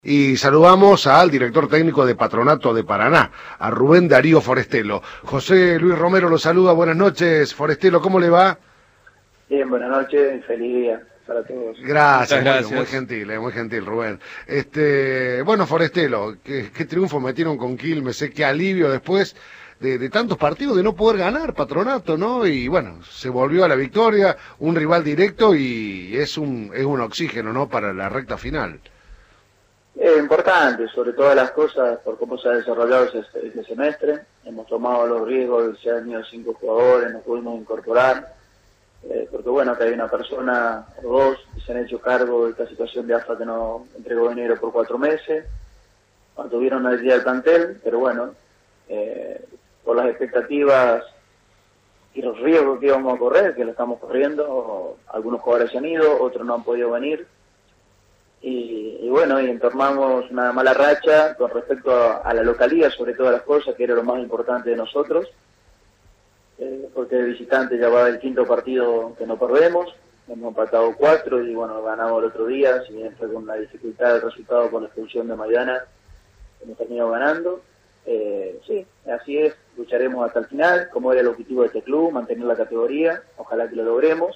Y saludamos al director técnico de Patronato de Paraná, a Rubén Darío Forestelo. José Luis Romero lo saluda, buenas noches. Forestelo, ¿cómo le va? Bien, buenas noches y feliz día para todos. Gracias. Muy gentil, Rubén. Bueno, Forestelo, qué triunfo metieron con Quilmes, qué alivio después de tantos partidos de no poder ganar Patronato, ¿no? Y bueno, se volvió a la victoria, un rival directo y es un oxígeno, ¿no? Para la recta final. Importante, sobre todas las cosas, por cómo se ha desarrollado este semestre. Hemos tomado los riesgos, se han ido 5 jugadores, nos pudimos incorporar, porque bueno, que hay una persona o dos que se han hecho cargo de esta situación de AFA que no entregó dinero por 4 meses, mantuvieron al día del plantel, pero bueno, por las expectativas y los riesgos que íbamos a correr, que lo estamos corriendo, algunos jugadores se han ido, otros no han podido venir. Y bueno, y entornamos una mala racha con respecto a la localidad, sobre todas las cosas, que era lo más importante de nosotros, porque de visitante ya va el 5º partido que no perdemos, hemos empatado 4 y bueno, ganamos el otro día, si bien fue con la dificultad del resultado con la expulsión de Maidana, hemos terminado ganando. Sí, así es, lucharemos hasta el final, como era el objetivo de este club, mantener la categoría, ojalá que lo logremos.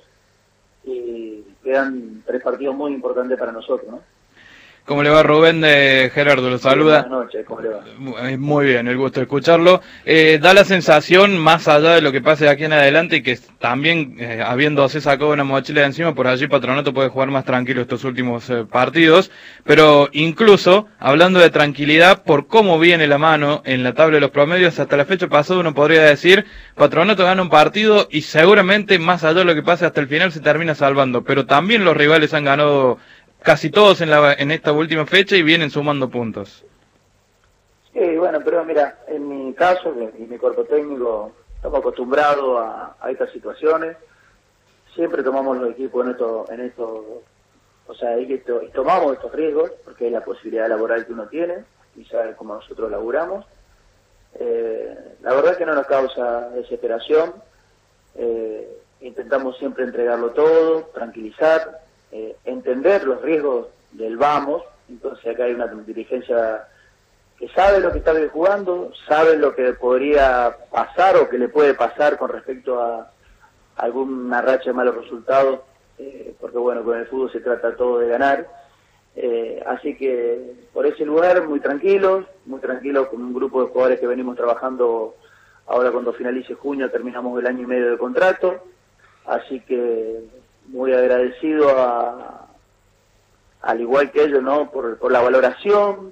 Y quedan 3 partidos muy importantes para nosotros, ¿no? ¿Cómo le va, Rubén? Gerardo lo saluda. Buenas noches, ¿cómo le va? Muy bien, el gusto de escucharlo. Da la sensación, más allá de lo que pase de aquí en adelante, y que también, habiéndose sacado una mochila de encima, por allí Patronato puede jugar más tranquilo estos últimos partidos, pero incluso, hablando de tranquilidad, por cómo viene la mano en la tabla de los promedios, hasta la fecha pasada uno podría decir, Patronato gana un partido y seguramente, más allá de lo que pase hasta el final, se termina salvando, pero también los rivales han ganado casi todos en esta última fecha y vienen sumando puntos. Sí, bueno, pero mira, en mi caso y mi cuerpo técnico estamos acostumbrados a estas situaciones. Siempre tomamos los equipos en esto, o sea, y tomamos estos riesgos porque es la posibilidad laboral que uno tiene y sabe cómo nosotros laburamos. La verdad es que no nos causa desesperación. Intentamos siempre entregarlo todo, tranquilizar. Entender los riesgos del vamos, entonces acá hay una dirigencia que sabe lo que está jugando, sabe lo que podría pasar o que le puede pasar con respecto a alguna racha de malos resultados, porque bueno, con el fútbol se trata todo de ganar, así que por ese lugar muy tranquilos con un grupo de jugadores que venimos trabajando. Ahora cuando finalice junio terminamos el año y medio de contrato, así que muy agradecido al igual que ellos, ¿no? Por la valoración,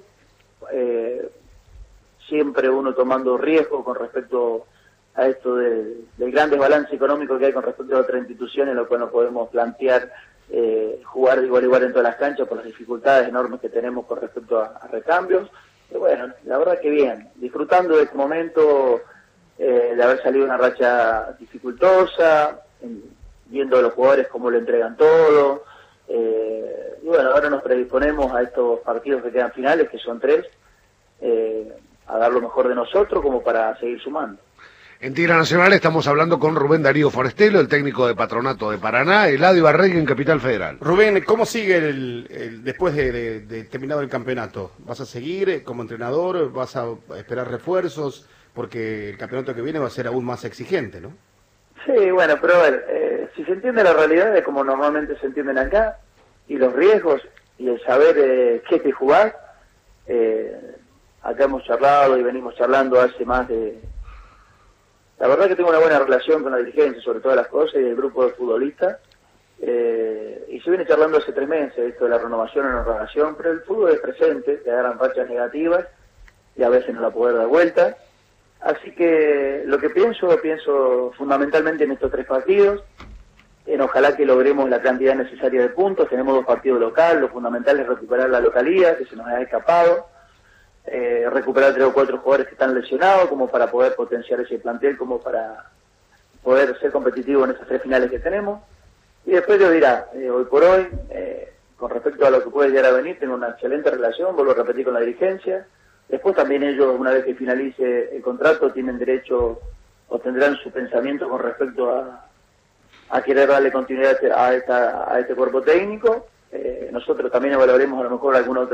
siempre uno tomando riesgo con respecto a esto del gran desbalance económico que hay con respecto a otras instituciones, en lo cual no podemos plantear jugar de igual a igual en todas las canchas por las dificultades enormes que tenemos con respecto a recambios. Pero bueno, la verdad que bien, disfrutando de este momento, de haber salido una racha dificultosa, viendo a los jugadores cómo lo entregan todo, y bueno, ahora nos predisponemos a estos partidos que quedan finales, que son 3, a dar lo mejor de nosotros como para seguir sumando. En Tira Nacional estamos hablando con Rubén Darío Forestelo, el técnico de Patronato de Paraná, Eladio Ibarregui en Capital Federal. Rubén, ¿cómo sigue después de terminado el campeonato? ¿Vas a seguir como entrenador? ¿Vas a esperar refuerzos? Porque el campeonato que viene va a ser aún más exigente, ¿no? Sí, bueno, pero a ver, si se entiende la realidad de como normalmente se entienden acá, y los riesgos, y el saber qué hay que jugar, acá hemos charlado y venimos charlando hace más de... La verdad que tengo una buena relación con la dirigencia, sobre todas las cosas, y el grupo de futbolistas, y se viene charlando hace 3 meses, esto de la renovación o no renovación, pero el fútbol es presente, te agarran rachas negativas, y a veces no la poder dar vuelta. Así que lo que pienso fundamentalmente en estos 3 partidos, en ojalá que logremos la cantidad necesaria de puntos. Tenemos 2 partidos locales, lo fundamental es recuperar la localidad, que se nos ha escapado, recuperar 3 o 4 jugadores que están lesionados, como para poder potenciar ese plantel, como para poder ser competitivo en esas 3 finales que tenemos. Y después yo dirá, hoy por hoy, con respecto a lo que puede llegar a venir, tengo una excelente relación, vuelvo a repetir con la dirigencia. Después también ellos, una vez que finalice el contrato, tienen derecho o tendrán su pensamiento con respecto a querer darle continuidad a este cuerpo técnico. Nosotros también evaluaremos a lo mejor alguna otra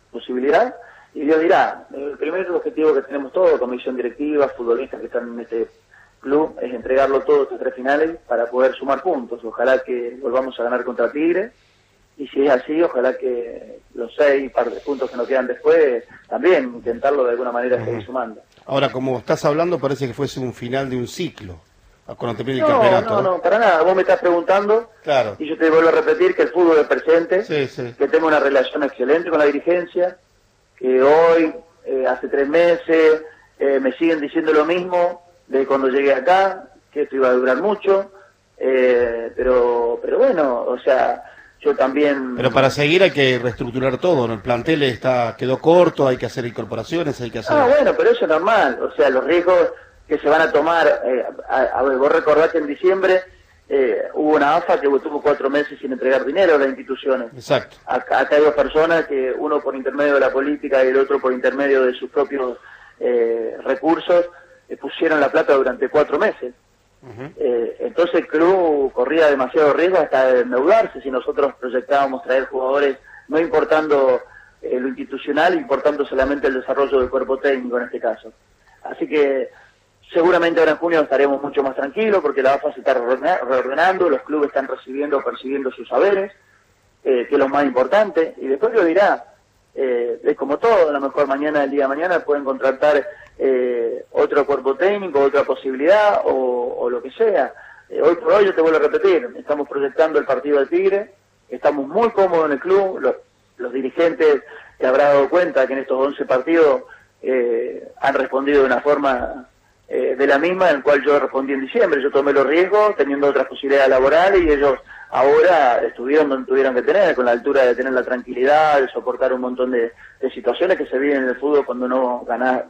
posibilidad, y Dios dirá. El primer objetivo que tenemos todos, comisión directiva, futbolistas que están en este club, es entregarlo todo estos 3 finales para poder sumar puntos. Ojalá que volvamos a ganar contra Tigre, y si es así, ojalá que los 6 puntos que nos quedan después, también intentarlo de alguna manera seguir sumando. Ahora, como estás hablando, parece que fuese un final de un ciclo, cuando termine el campeonato. No, para nada. Vos me estás preguntando, claro. Y yo te vuelvo a repetir que el fútbol es presente, sí. Que tengo una relación excelente con la dirigencia, que hoy, hace 3 meses, me siguen diciendo lo mismo de cuando llegué acá, que esto iba a durar mucho, pero bueno, o sea, yo también... Pero para seguir hay que reestructurar todo, ¿no? El plantel quedó corto, hay que hacer incorporaciones, hay que hacer... bueno, pero eso es normal, o sea, los riesgos que se van a tomar, a ver, vos recordás que en diciembre hubo una AFA que tuvo 4 meses sin entregar dinero a las instituciones. Exacto. Acá hay 2 personas, que uno por intermedio de la política y el otro por intermedio de sus propios recursos, pusieron la plata durante 4 meses. Entonces el club corría demasiado riesgo hasta de endeudarse si nosotros proyectábamos traer jugadores, no importando lo institucional, importando solamente el desarrollo del cuerpo técnico en este caso. Así que seguramente ahora en junio estaremos mucho más tranquilos porque la AFA se está reordenando, los clubes están percibiendo sus saberes, que es lo más importante, y después lo dirá. Es como todo, a lo mejor mañana, el día de mañana, pueden contratar otro cuerpo técnico, otra posibilidad o lo que sea. Hoy por hoy, yo te vuelvo a repetir, estamos proyectando el partido del Tigre, estamos muy cómodos en el club, los dirigentes te habrán dado cuenta que en estos 11 partidos han respondido de una forma de la misma en la cual yo respondí en diciembre. Yo tomé los riesgos teniendo otras posibilidades laborales y ellos ahora estuvieron donde tuvieron que tener, con la altura de tener la tranquilidad, de soportar un montón de situaciones que se viven en el fútbol cuando no ganás.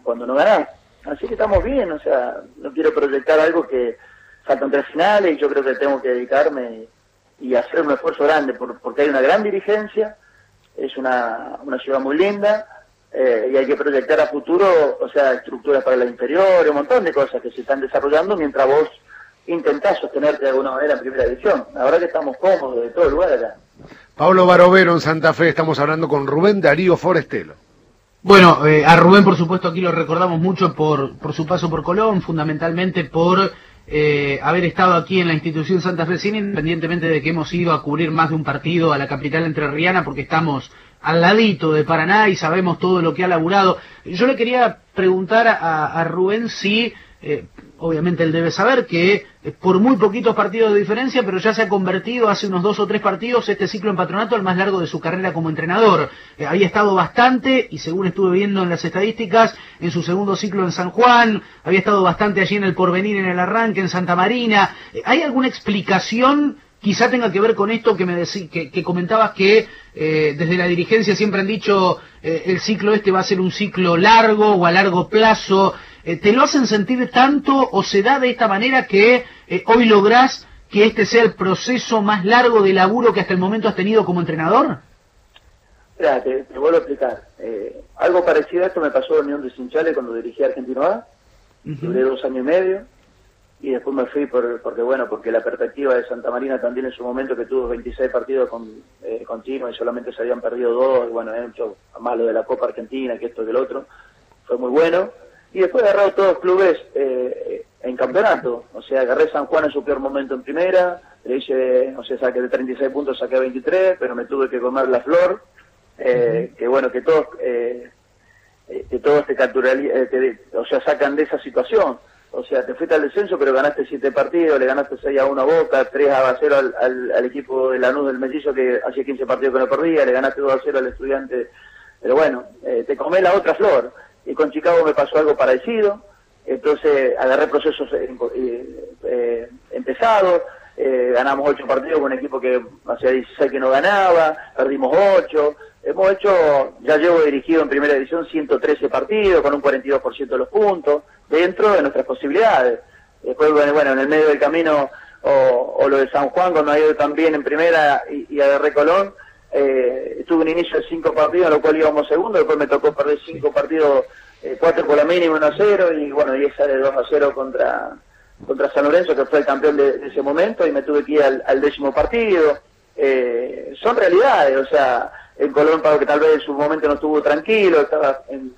Así que estamos bien, o sea, no quiero proyectar algo que faltan 3 finales y yo creo que tengo que dedicarme y hacer un esfuerzo grande porque hay una gran dirigencia, es una ciudad muy linda, y hay que proyectar a futuro, o sea, estructuras para la inferior, un montón de cosas que se están desarrollando mientras vos intentás sostenerte de alguna manera en primera división. La verdad que estamos cómodos de todo lugar acá. Pablo Barovero en Santa Fe, estamos hablando con Rubén Darío Forestelo. Bueno, a Rubén por supuesto aquí lo recordamos mucho por su paso por Colón, fundamentalmente por haber estado aquí en la institución Santa Fe, independientemente de que hemos ido a cubrir más de un partido a la capital entrerriana porque estamos al ladito de Paraná y sabemos todo lo que ha laburado. Yo le quería preguntar a Rubén si, obviamente él debe saber que por muy poquitos partidos de diferencia, pero ya se ha convertido hace unos 2 o 3 partidos este ciclo en Patronato el más largo de su carrera como entrenador. Había estado bastante, y según estuve viendo en las estadísticas, en su segundo ciclo en San Juan, había estado bastante allí en el Porvenir en el arranque, en Santa Marina. ¿Hay alguna explicación? Quizá tenga que ver con esto que comentabas que desde la dirigencia siempre han dicho el ciclo este va a ser un ciclo largo o a largo plazo. ¿Te lo hacen sentir tanto o se da de esta manera que hoy lográs que este sea el proceso más largo de laburo que hasta el momento has tenido como entrenador? Mira, te vuelvo a explicar. Algo parecido a esto me pasó en Unión de Chinchales cuando dirigí a Argentino A. Duré 2 años y medio. Y después me fui porque la perspectiva de Santa Marina también en su momento, que tuvo 26 partidos con Chino y solamente se habían perdido 2, y bueno, hecho más lo de la Copa Argentina, que esto que el otro, fue muy bueno. Y después agarrado todos los clubes en campeonato, o sea, agarré San Juan en su peor momento en primera, le hice, o sea, saqué de 36 puntos, saqué 23, pero me tuve que comer la flor, que bueno, que todos te o sea, sacan de esa situación. O sea, te fuiste al descenso, pero ganaste 7 partidos, le ganaste 6-1 a Boca, 3-0 al equipo de Lanús del Mellizo, que hacía 15 partidos que no perdía, le ganaste 2-0 al Estudiante. Pero bueno, te comés la otra flor. Y con Chicago me pasó algo parecido. Entonces agarré procesos empezados, ganamos 8 partidos con un equipo que hacía 16 que no ganaba, perdimos 8. Hemos hecho, ya llevo dirigido en primera división 113 partidos con un 42% de los puntos, dentro de nuestras posibilidades. Después, bueno, en el medio del camino, o lo de San Juan, cuando ha ido también en primera y agarré Colón, tuve un inicio de 5 partidos, en lo cual íbamos segundo, después me tocó perder 5 partidos, 4 por la mínima, 1-0, y bueno, y esa de 2-0 contra San Lorenzo, que fue el campeón de ese momento, y me tuve que ir al 10º partido. Son realidades, o sea, en Colón, que tal vez en su momento no estuvo tranquilo, estaba en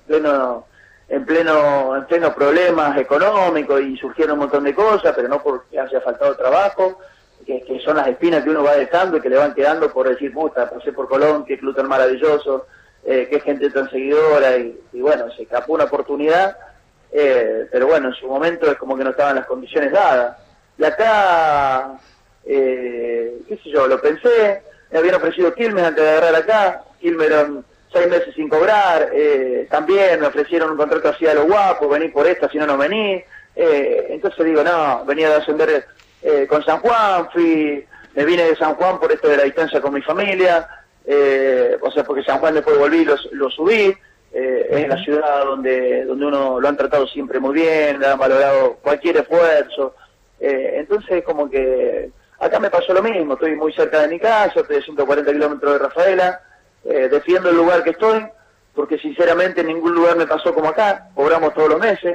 pleno problemas económicos y surgieron un montón de cosas, pero no porque haya faltado trabajo, que son las espinas que uno va dejando y que le van quedando por decir, puta, pasé por Colón, qué club tan maravilloso, qué gente tan seguidora, y bueno, se escapó una oportunidad, pero bueno, en su momento es como que no estaban las condiciones dadas. Y acá, qué sé yo, lo pensé, me habían ofrecido Quilmes antes de agarrar acá, Quilmes eran 6 meses sin cobrar, también me ofrecieron un contrato así a lo guapo, vení por esta, si no, no vení, entonces digo, no, venía de ascender con San Juan, me vine de San Juan por esto de la distancia con mi familia, o sea, porque San Juan después volví, lo subí, es la ciudad donde uno lo han tratado siempre muy bien, le han valorado cualquier esfuerzo, entonces como que acá me pasó lo mismo, estoy muy cerca de mi casa, estoy a 140 kilómetros de Rafaela, defiendo el lugar que estoy, porque sinceramente en ningún lugar me pasó como acá, cobramos todos los meses,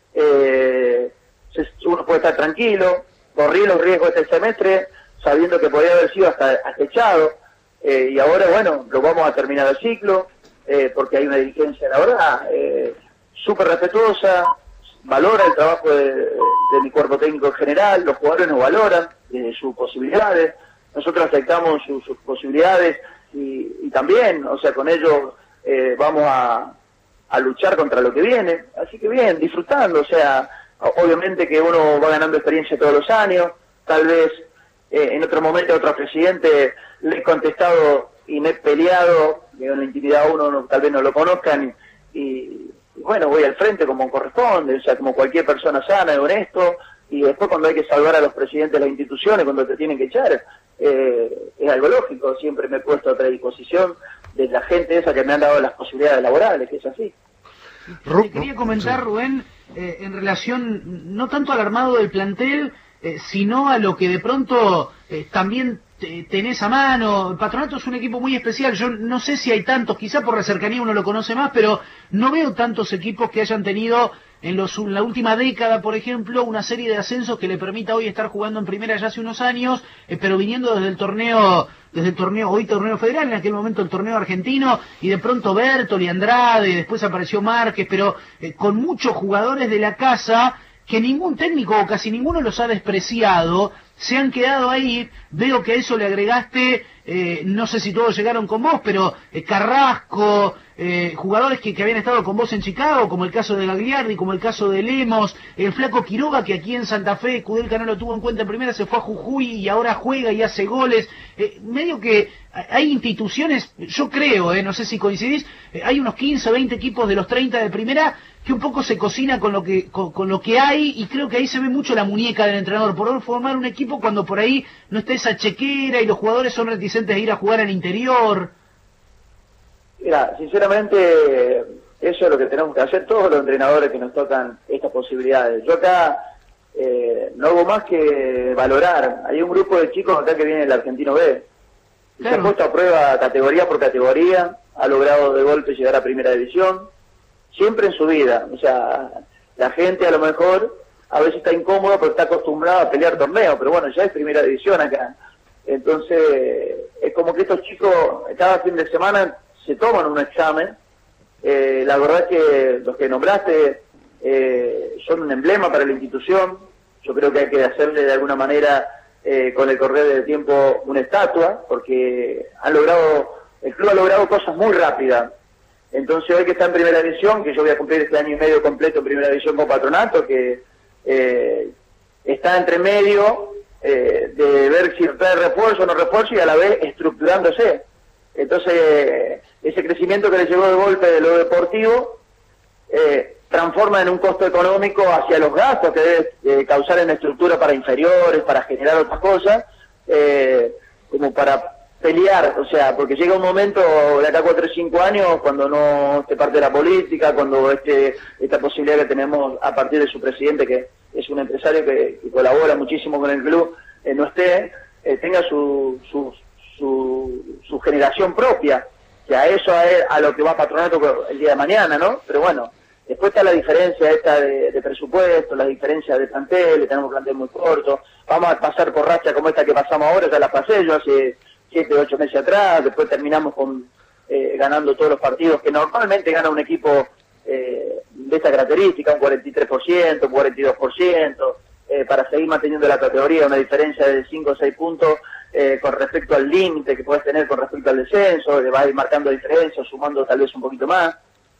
uno puede estar tranquilo, corrí los riesgos este semestre, sabiendo que podía haber sido hasta echado, y ahora, bueno, lo vamos a terminar el ciclo, porque hay una dirigencia, la verdad, súper respetuosa, valora el trabajo de mi cuerpo técnico en general, los jugadores nos valoran sus posibilidades, nosotros aceptamos sus posibilidades, y también, o sea, con ellos vamos a luchar contra lo que viene, así que bien, disfrutando, o sea, obviamente que uno va ganando experiencia todos los años, tal vez en otro momento a otro presidente le he contestado y me he peleado, que en la intimidad uno tal vez no lo conozcan, y bueno, voy al frente como corresponde, o sea, como cualquier persona sana y honesto, y después cuando hay que salvar a los presidentes de las instituciones, cuando te tienen que echar, es algo lógico, siempre me he puesto a predisposición de la gente esa que me han dado las posibilidades laborales, que es así. Te quería comentar, Rubén, en relación no tanto al armado del plantel, sino a lo que de pronto también tenés a mano. Patronato es un equipo muy especial, yo no sé si hay tantos, quizá por la cercanía uno lo conoce más, pero no veo tantos equipos que hayan tenido en la última década, por ejemplo, una serie de ascensos que le permita hoy estar jugando en primera ya hace unos años, pero viniendo desde el torneo, hoy torneo federal, en aquel momento el torneo argentino, y de pronto Bertoli, Andrade, después apareció Márquez, pero con muchos jugadores de la casa que ningún técnico o casi ninguno los ha despreciado, se han quedado ahí. Veo que a eso le agregaste, no sé si todos llegaron con vos, pero Carrasco, jugadores que habían estado con vos en Chicago, como el caso de Gagliardi, como el caso de Lemos, el flaco Quiroga, que aquí en Santa Fe Kudelka no lo tuvo en cuenta en primera, se fue a Jujuy y ahora juega y hace goles. Medio que hay instituciones, yo creo, no sé si coincidís, hay unos 15 o 20 equipos de los 30 de primera que un poco se cocina con lo que hay, y creo que ahí se ve mucho la muñeca del entrenador, por formar un equipo cuando por ahí no está esa chequera y los jugadores son reticentes a ir a jugar al interior. Mira, sinceramente, eso es lo que tenemos que hacer todos los entrenadores que nos tocan estas posibilidades. Yo acá no hago más que valorar. Hay un grupo de chicos acá que viene del Argentino B. Claro. Se ha puesto a prueba categoría por categoría, ha logrado de golpe llegar a primera división, siempre en su vida. O sea, la gente a lo mejor a veces está incómoda porque está acostumbrada a pelear torneos, pero bueno, ya es primera división acá. Entonces, es como que estos chicos cada fin de semana se toman un examen. La verdad que los que nombraste son un emblema para la institución. Yo creo que hay que hacerle de alguna manera, con el correr del tiempo, una estatua, porque el club ha logrado cosas muy rápidas. Entonces hoy que está en primera división, que yo voy a cumplir este año y medio completo en primera división con Patronato, que está entre medio de ver si trae refuerzo o no refuerzo, y a la vez estructurándose. Entonces ese crecimiento que le llegó de golpe de lo deportivo transforma en un costo económico hacia los gastos que debe causar en estructura para inferiores, para generar otras cosas, como para pelear, o sea, porque llega un momento de acá 4 o 5 años cuando no esté parte de la política, cuando esta posibilidad que tenemos a partir de su presidente, que es un empresario que colabora muchísimo con el club, no esté, tenga su generación propia, que a eso es a lo que va Patronato el día de mañana, ¿no? Pero bueno, después está la diferencia esta de presupuesto, la diferencia de plantel, tenemos plantel muy corto, vamos a pasar por racha como esta que pasamos ahora, ya la pasé yo hace 7 o 8 meses atrás, después terminamos con ganando todos los partidos, que normalmente gana un equipo de esta característica, un 43%, un 42%, para seguir manteniendo la categoría, una diferencia de 5 o 6 puntos con respecto al límite que puedes tener con respecto al descenso, le vas a ir marcando diferencias, sumando tal vez un poquito más.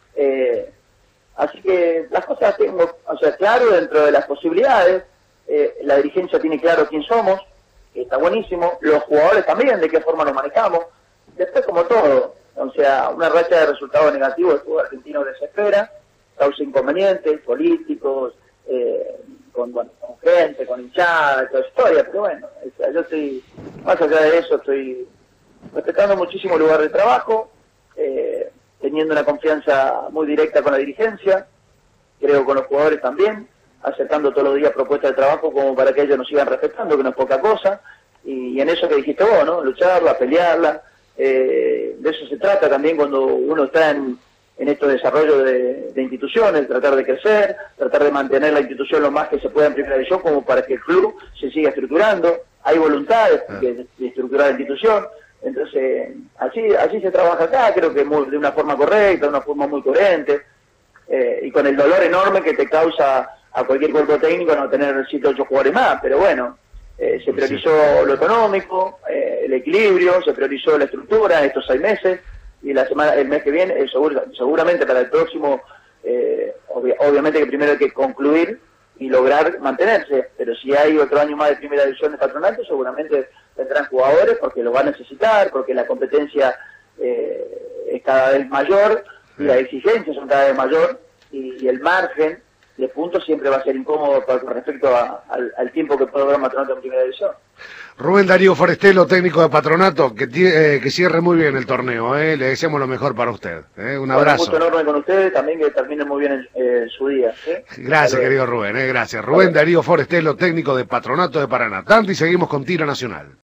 Así que las cosas tengo, o sea, claro dentro de las posibilidades, la dirigencia tiene claro quién somos, que está buenísimo, los jugadores también, de qué forma nos manejamos, después como todo, o sea, una racha de resultados negativos del fútbol argentino desespera, causa inconvenientes políticos, con gente, con hinchada, toda historia, pero bueno, o sea, yo estoy, más allá de eso, estoy respetando muchísimo el lugar de trabajo, teniendo una confianza muy directa con la dirigencia, creo con los jugadores también, aceptando todos los días propuestas de trabajo como para que ellos nos sigan respetando, que no es poca cosa, y en eso que dijiste vos, ¿no? Lucharla, pelearla, de eso se trata también cuando uno está en estos desarrollos de instituciones, tratar de crecer, tratar de mantener la institución lo más que se pueda en primera división como para que el club se siga estructurando, hay voluntad de estructurar la institución, entonces así se trabaja acá, creo que de una forma correcta, de una forma muy coherente, y con el dolor enorme que te causa a cualquier cuerpo técnico no tener 7 o 8 jugadores más, pero bueno, se priorizó lo económico, el equilibrio, se priorizó la estructura en estos 6 meses, y el mes que viene, seguramente para el próximo, obviamente que primero hay que concluir y lograr mantenerse, pero si hay otro año más de primera división de Patronato, seguramente tendrán jugadores porque lo van a necesitar, porque la competencia es cada vez mayor, y las exigencias son cada vez mayor, y el margen de puntos siempre va a ser incómodo con respecto al tiempo que puede durar Patronato en primera división. Rubén Darío Forestelo, técnico de Patronato, que cierre muy bien el torneo, le deseamos lo mejor para usted. Un abrazo. Un gusto enorme con ustedes, también que terminen muy bien su día. Gracias, querido Rubén, gracias. Rubén Darío Forestelo, técnico de Patronato de Paraná. Tanto y seguimos con Tiro Nacional.